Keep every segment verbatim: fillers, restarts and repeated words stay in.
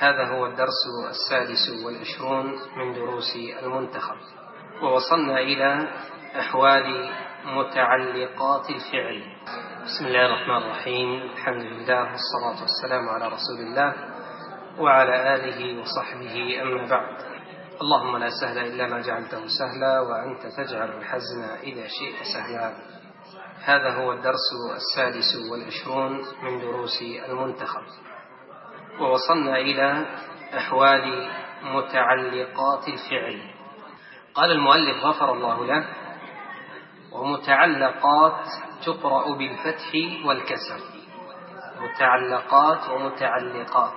هذا هو الدرس السادس والعشرون من دروس المنتخب، ووصلنا إلى أحوال متعلقات الفعل. بسم الله الرحمن الرحيم، الحمد لله والصلاة والسلام على رسول الله وعلى آله وصحبه، أما بعد. اللهم لا سهل إلا ما جعلته سهلا، وأنت تجعل الحزن إذا شئت سهلا. هذا هو الدرس السادس والعشرون من دروس المنتخب، ووصلنا إلى أحوال متعلقات الفعل. قال المؤلف غفر الله له: ومتعلقات تقرأ بالفتح والكسر. متعلقات ومتعلقات،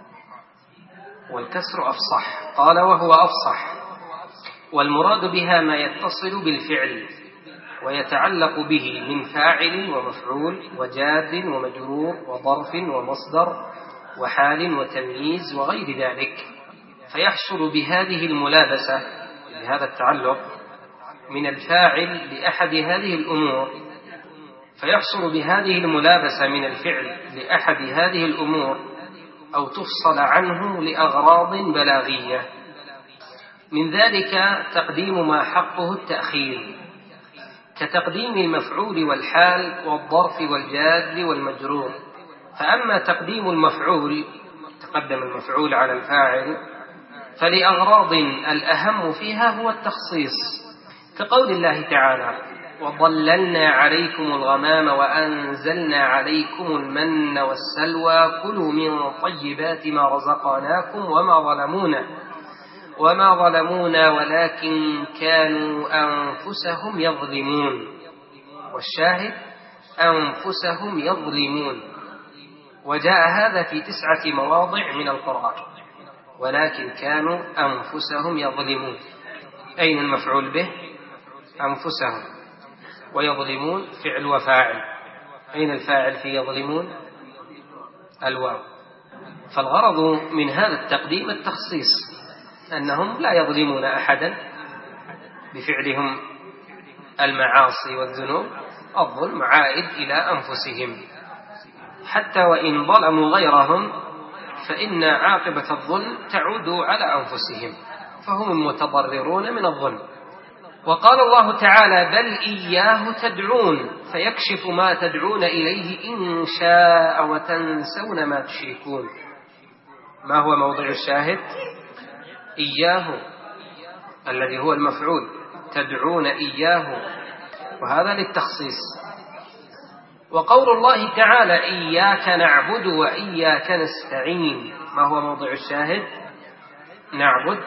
والكسر أفصح. قال: وهو أفصح، والمراد بها ما يتصل بالفعل ويتعلق به من فاعل ومفعول وجاد ومجرور وظرف ومصدر وحال وتمييز وغير ذلك، فيحصل بهذه الملابسة، بهذا التعلق، من الفاعل لأحد هذه الأمور فيحصل بهذه الملابسة من الفعل لأحد هذه الأمور أو تفصل عنه لأغراض بلاغية. من ذلك تقديم ما حقه التأخير، كتقديم المفعول والحال والظرف والجاد والمجرور. فأما تقديم المفعول، تقدم المفعول على الفاعل، فلأغراض الأهم فيها هو التخصيص، كقول الله تعالى: وظللنا عليكم الغمام وأنزلنا عليكم المن والسلوى كلوا من طيبات ما رزقناكم وما ظلمونا وما ظلمونا ولكن كانوا أنفسهم يظلمون. والشاهد أنفسهم يظلمون، وجاء هذا في تسعة مواضع من القرآن، ولكن كانوا أنفسهم يظلمون. أين المفعول به؟ أنفسهم، ويظلمون فعل وفاعل. أين الفاعل في يظلمون؟ الواو. فالغرض من هذا التقديم التخصيص، أنهم لا يظلمون أحدا بفعلهم المعاصي والذنوب، الظلم عائد إلى أنفسهم، حتى وإن ظلموا غيرهم فإن عاقبة الظلم تعود على أنفسهم، فهم المتضررون من الظلم. وقال الله تعالى: بل إياه تدعون فيكشف ما تدعون إليه إن شاء وتنسون ما تشركون. ما هو موضع الشاهد؟ إياه الذي هو المفعول، تدعون إياه، وهذا للتخصيص. وقول الله تعالى: إياك نعبد وإياك نستعين، ما هو موضع الشاهد؟ نعبد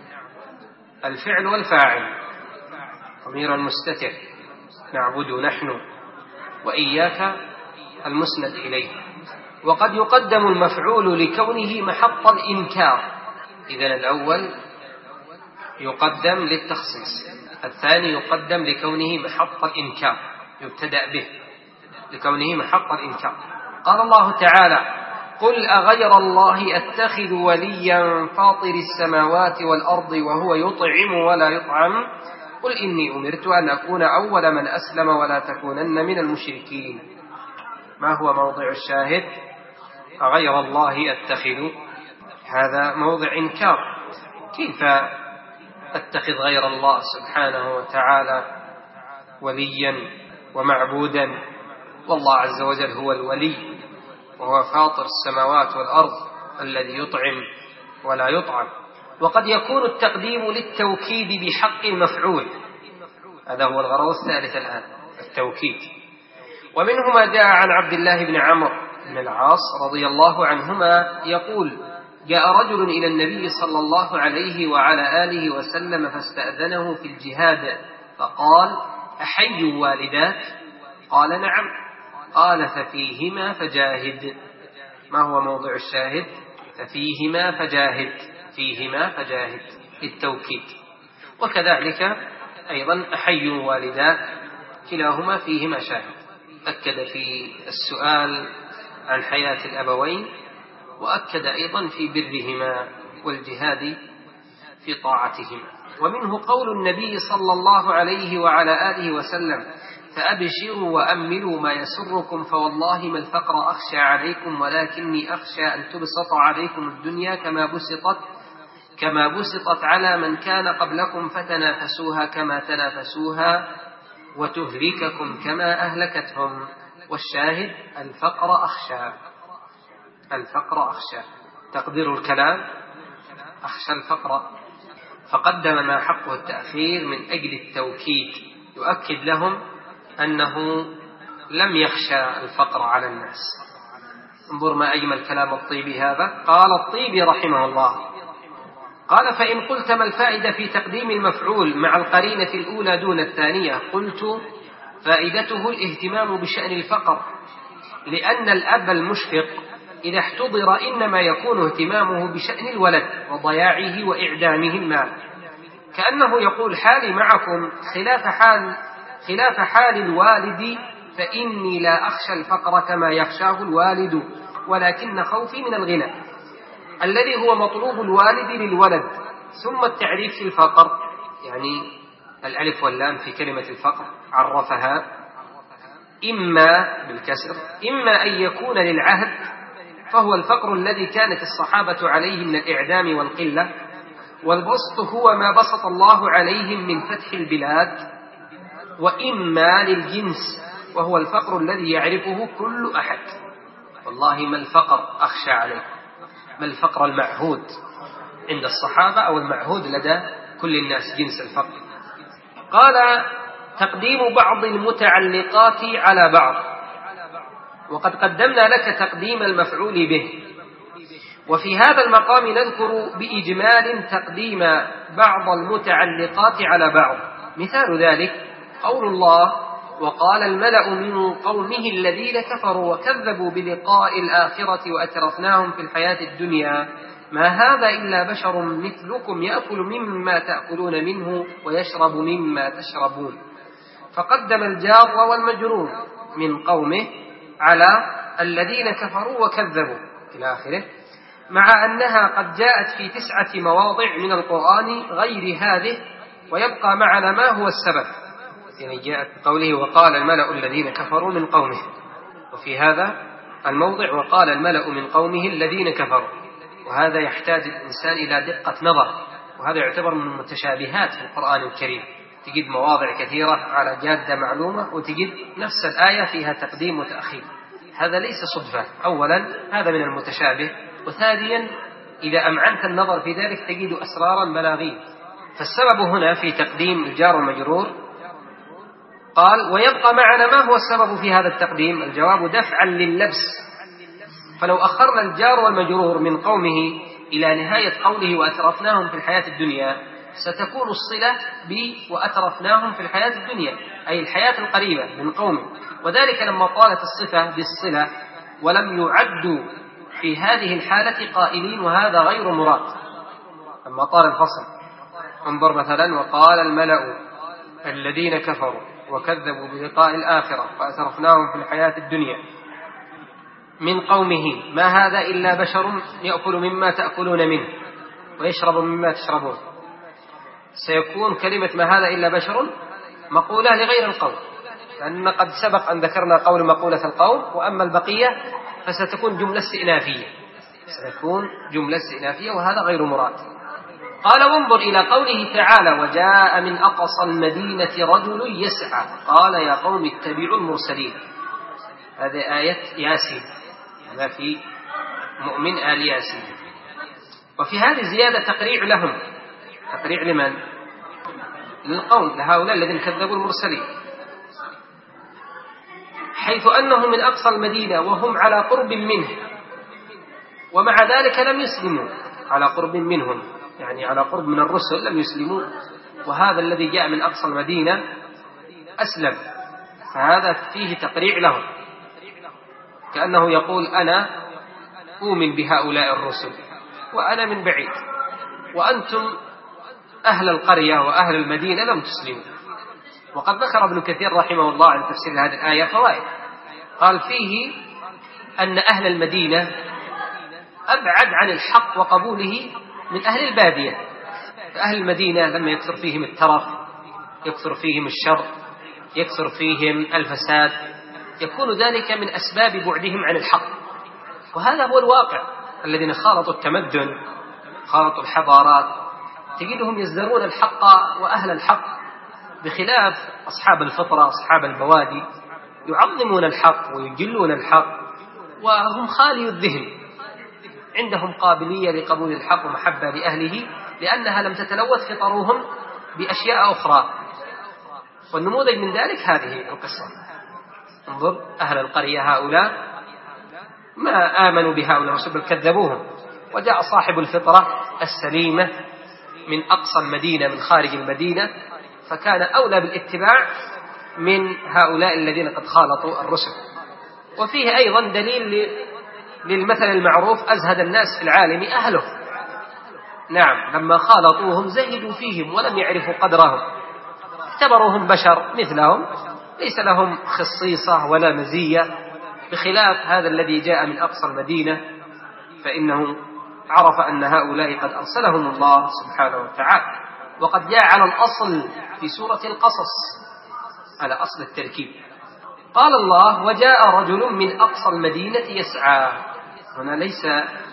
الفعل والفاعل، ضمير المستتر، نعبد نحن، وإياك المسند إليه. وقد يقدم المفعول لكونه محط الإنكار، إذن الأول يقدم للتخصيص، الثاني يقدم لكونه محط الإنكار، يبتدأ به لكونه محط الإنكار. قال الله تعالى: قل أغير الله أتخذ وليا فاطر السماوات والأرض وهو يطعم ولا يطعم قل إني أمرت أن أكون أول من أسلم ولا تكونن من المشركين. ما هو موضع الشاهد؟ أغير الله أتخذ، هذا موضع إنكار. كيف أتخذ غير الله سبحانه وتعالى وليا ومعبودا، والله عز وجل هو الولي، وهو فاطر السماوات والأرض الذي يطعم ولا يطعم. وقد يكون التقديم للتوكيد بحق المفعول، هذا هو الغرض الثالث الآن، التوكيد. ومنه ما جاء عن عبد الله بن عمرو بن العاص رضي الله عنهما يقول: جاء رجل إلى النبي صلى الله عليه وعلى آله وسلم فاستأذنه في الجهاد، فقال: أحي والداك؟ قال: نعم. قال: ففيهما فجاهد. ما هو موضع الشاهد؟ ففيهما فجاهد، فيهما فجاهد للتوكيد. وكذلك أيضا أحي والداك، كلاهما فيهما شاهد. أكد في السؤال عن حياة الأبوين، وأكد أيضا في برهما والجهاد في طاعتهما. ومنه قول النبي صلى الله عليه وعلى آله وسلم: فأبشروا وأملوا ما يسركم فوالله ما الفقر أخشى عليكم ولكني أخشى أن تبسط عليكم الدنيا كما بسطت كما بسطت على من كان قبلكم فتنافسوها كما تنافسوها وتهلككم كما أهلكتهم. والشاهد الفقر أخشى، الفقر أخشى، تقدير الكلام أخشى الفقر، فقدم ما حقه التأخير من أجل التوكيد، يؤكد لهم أنه لم يخشى الفقر على الناس. انظر ما أجمل كلام الطيبي هذا. قال الطيبي رحمه الله: قال: فإن قلت ما الفائدة في تقديم المفعول مع القرينة الأولى دون الثانية؟ قلت: فائدته الاهتمام بشأن الفقر، لأن الأب المشفق إذا احتضر إنما يكون اهتمامه بشأن الولد وضياعه وإعدامه المال، كأنه يقول: حالي معكم خلاف حال خلاف حال الوالد، فإني لا أخشى الفقر كما يخشاه الوالد، ولكن خوفي من الغنى الذي هو مطلوب الوالد للولد. ثم التعريف في الفقر، يعني الألف واللام في كلمة الفقر عرفها: إما بالكسر إما أن يكون للعهد، فهو الفقر الذي كانت الصحابة عليه من الإعدام والقلة، والبسط هو ما بسط الله عليهم من فتح البلاد، وإما للجنس، وهو الفقر الذي يعرفه كل أحد. والله ما الفقر أخشى عليه، ما الفقر المعهود عند الصحابة أو المعهود لدى كل الناس، جنس الفقر. قال: تقديم بعض المتعلقات على بعض، وقد قدمنا لك تقديم المفعول به، وفي هذا المقام نذكر بإجمال تقديم بعض المتعلقات على بعض. مثال ذلك قول الله: وقال الملأ من قومه الذين كفروا وكذبوا بلقاء الآخرة وأترفناهم في الحياة الدنيا ما هذا إلا بشر مثلكم يأكل مما تأكلون منه ويشرب مما تشربون. فقدم الجار والمجرور من قومه على الذين كفروا وكذبوا إلى آخره، مع أنها قد جاءت في تسعة مواضع من القرآن غير هذه، ويبقى معنا ما هو السبب. يعني جاءت بقوله: وقال الملأ الذين كفروا من قومه، وفي هذا الموضع وقال الملأ من قومه الذين كفروا، وهذا يحتاج الإنسان إلى دقة نظر، وهذا يعتبر من المتشابهات في القرآن الكريم. تجد مواضع كثيرة على جادة معلومة، وتجد نفس الآية فيها تقديم وتأخير. هذا ليس صدفة. أولا هذا من المتشابه، وثانيا إذا أمعنت النظر في ذلك تجد أسرارا بلاغية. فالسبب هنا في تقديم الجار والمجرور. قال: ويبقى معنا ما هو السبب في هذا التقديم؟ الجواب: دفعا لللبس. فلو أخرنا الجار والمجرور من قومه إلى نهاية قوله وأترفناهم في الحياة الدنيا ستكون الصلة ب وأترفناهم في الحياة الدنيا، أي الحياة القريبة من قومه، وذلك لما طالت الصفة بالصلة ولم يعدوا في هذه الحالة قائلين، وهذا غير مراد لما طال الفصل. انظر مثلا: وقال الملأ الذين كفروا وكذبوا بلقاء الآخرة فأترفناهم في الحياة الدنيا من قومه ما هذا إلا بشر يأكل مما تأكلون منه ويشرب مما تشربون. سيكون كلمة ما هذا إلا بشر مقولة لغير القوم، لأن قد سبق أن ذكرنا قول مقولة القوم، وأما البقية فستكون جملة استئنافية، ستكون جملة استئنافية وهذا غير مراد. قال: وانظر إلى قوله تعالى: وجاء من أقصى المدينة رجل يسعى قال يا قوم اتبعوا المرسلين. هذه آية ياسين، هذا في مؤمن آل ياسين. وفي هذه زيادة تقريع لهم. تقريع لمن؟ للقوم، لهؤلاء الذين كذبوا المرسلين، حيث أنهم من أقصى المدينة وهم على قرب منه، ومع ذلك لم يسلموا. على قرب منهم يعني على قرب من الرسل لم يسلموا، وهذا الذي جاء من أقصى المدينة أسلم، فهذا فيه تقريع لهم، كأنه يقول: أنا أؤمن بهؤلاء الرسل وأنا من بعيد، وأنتم أهل القرية وأهل المدينة لم تسلموا. وقد ذكر ابن كثير رحمه الله عن تفسير هذه الآية فوائد. قال فيه أن أهل المدينة أبعد عن الحق وقبوله من أهل البادية. فأهل المدينة لما يكثر فيهم الترف، يكثر فيهم الشر، يكثر فيهم الفساد، يكون ذلك من أسباب بعدهم عن الحق. وهذا هو الواقع. الذين خالطوا التمدن، خالطوا الحضارات، تجدهم يزدرون الحق وأهل الحق، بخلاف أصحاب الفطرة، أصحاب البوادي، يعظمون الحق ويجلون الحق، وهم خالي الذهن، عندهم قابلية لقبول الحق ومحبة لأهله، لأنها لم تتلوث فطرهم بأشياء أخرى. والنموذج من ذلك هذه القصة. انظر أهل القرية هؤلاء ما آمنوا بهؤلاء الرسل بل كذبوهم، وجاء صاحب الفطرة السليمة من أقصى المدينة من خارج المدينة، فكان أولى بالاتباع من هؤلاء الذين قد خالطوا الرسل. وفيه أيضا دليل للمثل المعروف: أزهد الناس في العالم أهله. نعم، لما خالطوهم زهدوا فيهم ولم يعرفوا قدرهم، اعتبروهم بشر مثلهم، ليس لهم خصيصة ولا مزية، بخلاف هذا الذي جاء من أقصى المدينة، فإنه عرف أن هؤلاء قد أرسلهم الله سبحانه وتعالى. وقد جاء على الأصل في سورة القصص، على أصل التركيب. قال الله: وجاء رجل من أقصى المدينة يسعى. هنا ليس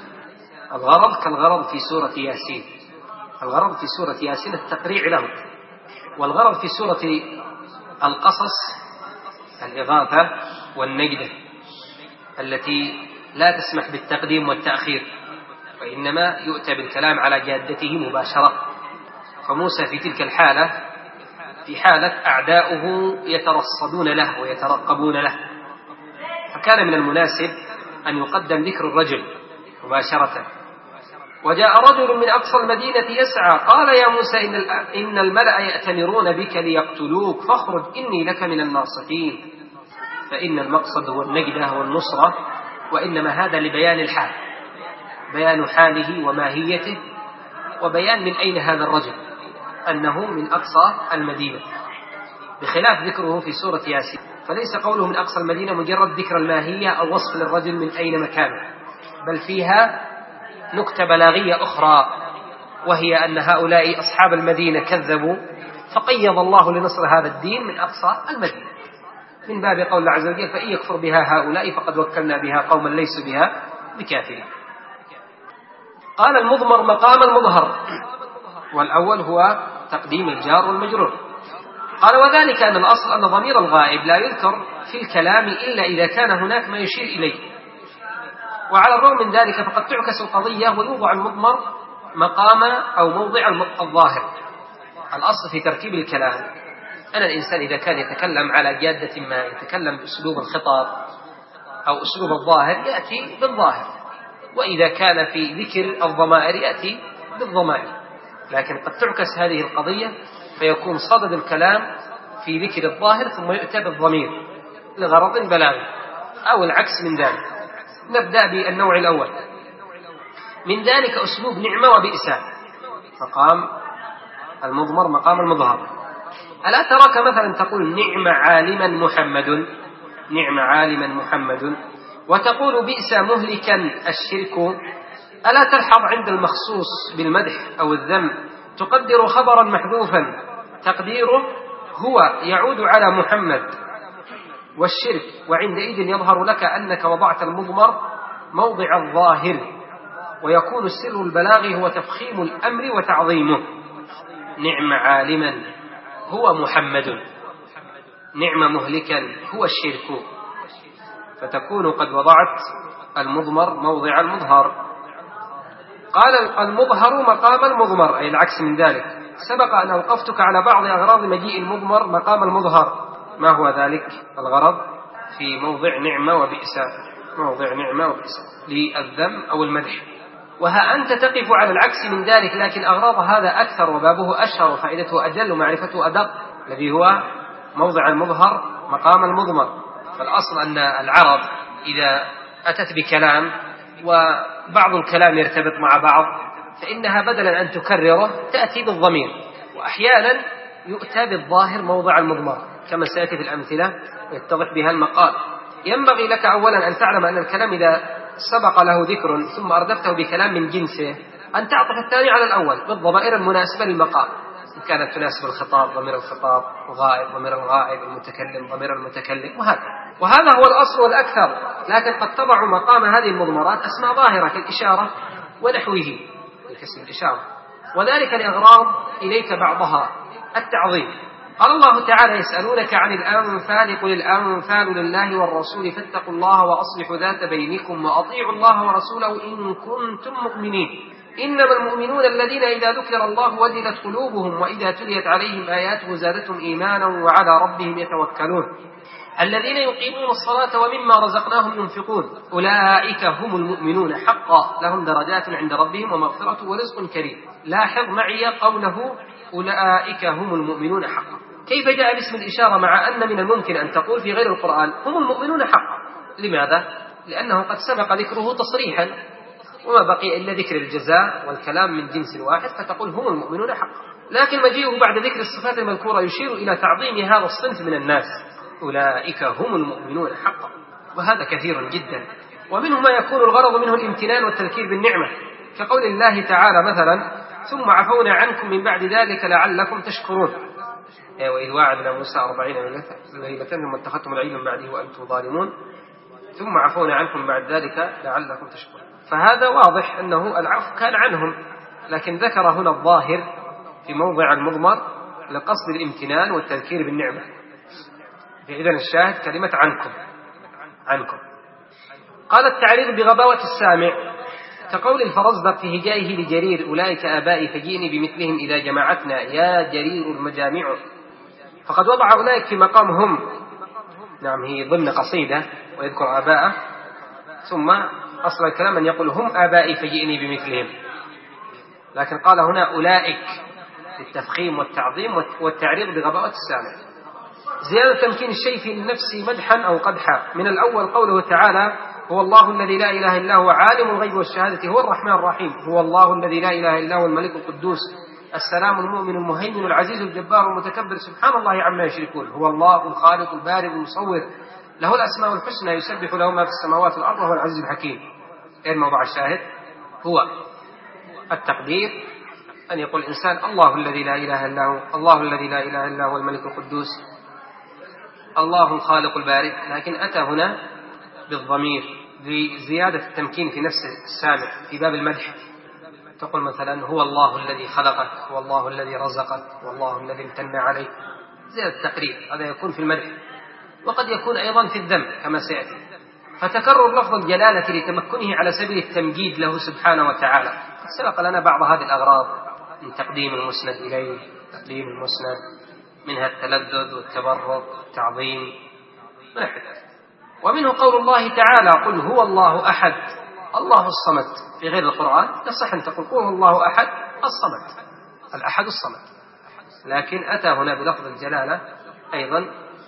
الغرض كالغرض في سورة ياسين. الغرض في سورة ياسين التقريع له، والغرض في سورة القصص الإغاثة والنجدة التي لا تسمح بالتقديم والتأخير، وإنما يؤتى بالكلام على جادته مباشرة. فموسى في تلك الحالة في حالة أعداؤه يترصدون له ويترقبون له، فكان من المناسب أن يقدم ذكر الرجل مباشرة. وجاء رجل من أقصى المدينة يسعى قال يا موسى إن الملأ يأتمرون بك ليقتلوك فاخرج إني لك من الناصحين. فإن المقصد هو النجدة والنصرة، وإنما هذا لبيان الحال، بيان حاله وماهيته، وبيان من أين هذا الرجل، أنه من أقصى المدينة، بخلاف ذكره في سورة ياسين. فليس قوله من أقصى المدينة مجرد ذكر الماهية أو وصف للرجل من أين مكانه، بل فيها نكتة بلاغية أخرى، وهي أن هؤلاء أصحاب المدينة كذبوا، فقيض الله لنصر هذا الدين من أقصى المدينة، من باب قول الله عز وجل: فإن يكفر بها هؤلاء فقد وكلنا بها قوما ليسوا بها بكافرين. قال المضمر مقام المظهر، والأول هو تقديم الجار والمجرور. قال وذلك أن الأصل أن ضمير الغائب لا يذكر في الكلام إلا إذا كان هناك ما يشير إليه، وعلى الرغم من ذلك فقد تعكس القضية ويوضع المضمر مقام أو موضع الظاهر. الأصل في تركيب الكلام أن الإنسان إذا كان يتكلم على جادة ما، يتكلم بأسلوب الخطاب أو أسلوب الظاهر، يأتي بالظاهر، وإذا كان في ذكر الضمائر يأتي بالضمائر. لكن قد تعكس هذه القضية فيكون صدد الكلام في ذكر الظاهر ثم يؤتى بالضمير لغرض بلاغي، أو العكس من ذلك. نبدأ بالنوع الأول من ذلك، أسلوب نعمة وبئس، مقام المضمر مقام المظهر. ألا تراك مثلا تقول نعم عالما محمد، نعم عالما محمد، وتقول بئس مهلكا الشرك. ألا تلحظ عند المخصوص بالمدح أو الذم تقدر خبرا محذوفا تقديره هو يعود على محمد والشرك، وعندئذ يظهر لك أنك وضعت المضمر موضع الظاهر، ويكون السر البلاغي هو تفخيم الأمر وتعظيمه. نعم عالما هو محمد، نعم مهلكا هو الشرك، فتكون قد وضعت المضمر موضع المظهر. قال المظهر مقام المضمر، أي العكس من ذلك. سبق أن أوقفتك على بعض أغراض مجيء المضمر مقام المظهر. ما هو ذلك الغرض؟ في موضع نعمة وبئس، موضع نعمة وبئس للذم أو المدح. وها أنت تقف على العكس من ذلك، لكن أغراض هذا أكثر وبابه أشهر وفائدته أجل ومعرفته أدق، الذي هو موضع المظهر مقام المضمر. فالأصل أن العرب إذا أتت بكلام وبعض الكلام يرتبط مع بعض فإنها بدلا أن تكرره تأتي بالضمير، وأحيانا يؤتى بالظاهر موضع المضمر كما سيأتي في الأمثلة ويتضح بها المقال. ينبغي لك أولا أن تعلم أن الكلام إذا سبق له ذكر ثم أردفته بكلام من جنسه أن تعطف الثاني على الأول بالضمائر المناسبة للمقال. إن كانت تناسب الخطاب ضمير الخطاب، الغائب ضمير الغائب، المتكلم ضمير المتكلم، وهكذا. وهذا هو الأصل والأكثر، لكن قد تضع مقام هذه المضمرات أسماء ظاهرة كالإشارة ونحوه كاسم الإشارة، وذلك لأغراض إليك بعضها التعظيم. قال الله تعالى: يسألونك عن الأنفال قل الأنفال لله والرسول فاتقوا الله وأصلحوا ذات بينكم وأطيعوا الله ورسوله إن كنتم مؤمنين إنما المؤمنون الذين إذا ذكر الله وجلت قلوبهم وإذا تليت عليهم آياته زادتهم إيمانا وعلى ربهم يتوكلون الذين يقيمون الصلاة ومما رزقناهم ينفقون أولئك هم المؤمنون حقا لهم درجات عند ربهم ومغفرة ورزق كريم. لاحظ معي قوله أولئك هم المؤمنون حقا. كيف جاء باسم الإشارة مع أن من الممكن أن تقول في غير القرآن هم المؤمنون حقا؟ لماذا؟ لأنه قد سبق ذكره تصريحا وما بقي إلا ذكر الجزاء والكلام من جنس واحد، فتقول هم المؤمنون حقا. لكن مجيئه بعد ذكر الصفات المذكورة يشير إلى تعظيم هذا الصنف من الناس، أولئك هم المؤمنون حقا، وهذا كثير جدا. ومنه ما يكون الغرض منه الامتنان والتذكير بالنعمة، كقول الله تعالى مثلا: ثم عفونا عنكم من بعد ذلك لعلكم تشكرون. وإذ واعدنا موسى أربعين ليلة ثم اتخذتم العجل من بعده وأنتم ظالمون ثم عفونا عنكم بعد ذلك لعلكم تشكرون. فهذا واضح أنه العفو كان عنهم، لكن ذكر هنا الظاهر في موضع المضمر لقصد الامتنان والتذكير بالنعمة. إذن الشاهد كلمة عنكم عنكم. قال: التعريض بغباوة السامع، كقول الفرزدق في هجائه لجرير: أولئك آبائي فجئني بمثلهم إذا جمعتنا يا جرير المجامع. فقد وضع أولئك في مقام هم، نعم هي ضمن قصيدة ويذكر آباءه، ثم أصل الكلام أن يقول هم آبائي فجئني بمثلهم، لكن قال هنا أولئك للتفخيم والتعظيم والتعريض بغباوة السامع. زيادة تمكين الشيء في النفس مدحا أو قدحا. من الأول قوله تعالى: هو الله الذي لا إله إلا هو عالم الغيب والشهادة هو الرحمن الرحيم. هو الله الذي لا إله إلا هو الملك القدوس السلام المؤمن المهيمن العزيز الجبار المتكبر سبحان الله عما يشركون. هو الله الخالق البارئ المصور له الأسماء الحسنى يسبح له ما في السماوات والأرض وهو العزيز الحكيم. غير موضع الشاهد هو التقدير أن يقول الإنسان الله الذي لا إله إلا هو، الله الذي لا إله إلا هو الملك القدوس، الله الخالق البارئ، لكن أتى هنا بالضمير لزيادة التمكين في نفس السامع. في باب المدح تقول مثلا: هو الله الذي خلقك، هو الله الذي رزقك، هو الله الذي امتن عليك، زيادة التقرير. هذا يكون في المدح، وقد يكون أيضا في الذم كما سيأتي. فتكرر لفظ الجلالة لتمكنه على سبيل التمجيد له سبحانه وتعالى. قد سبق لنا بعض هذه الأغراض من تقديم المسند إليه، تقديم المسند، منها التلذذ والتبرك والتعظيم ونحو ذلك. ومنه قول الله تعالى: قل هو الله أحد الله الصمد. في غير القرآن يصح أن تقول قل هو الله أحد الصمد، الأحد الصمد، لكن أتى هنا بلفظ الجلالة أيضا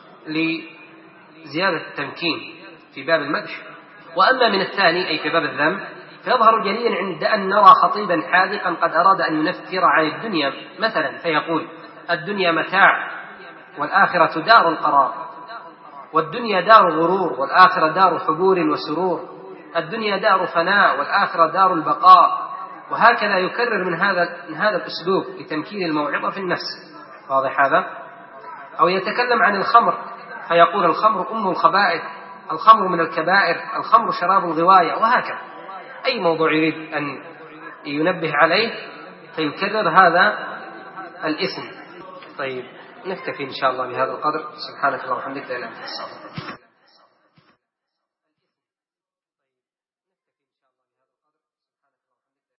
لزيادة التمكين في باب المدح. وأما من الثاني أي في باب الذم فيظهر جليا عند أن نرى خطيبا حاذقا قد أراد أن ينفر عن الدنيا مثلا، فيقول: الدنيا متاع والآخرة دار القرار، والدنيا دار غرور والآخرة دار حبور وسرور، الدنيا دار فناء والآخرة دار البقاء. وهكذا يكرر من هذا من هذا الأسلوب لتمكين الموعظة في النفس. واضح هذا؟ أو يتكلم عن الخمر فيقول: الخمر أم الخبائث، الخمر من الكبائر، الخمر شراب الغواية، وهكذا. أي موضوع يريد أن ينبه عليه فيكرر هذا الاسم. طيب نكتفي إن شاء الله بهذا القدر. سبحانك اللهم وبحمدك لا إله إلا أنت.